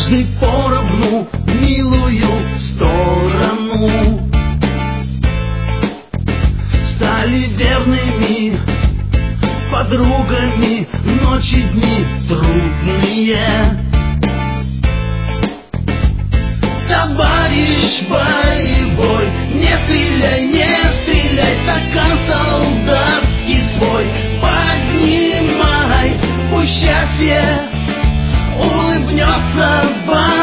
каждый поровну милую сторону. Стали верными подругами, ночи, дни трудные. Товарищ боевой, не стреляй, не стреляй, стакан солдатский свой поднимай, пусть счастье улыбнется вам.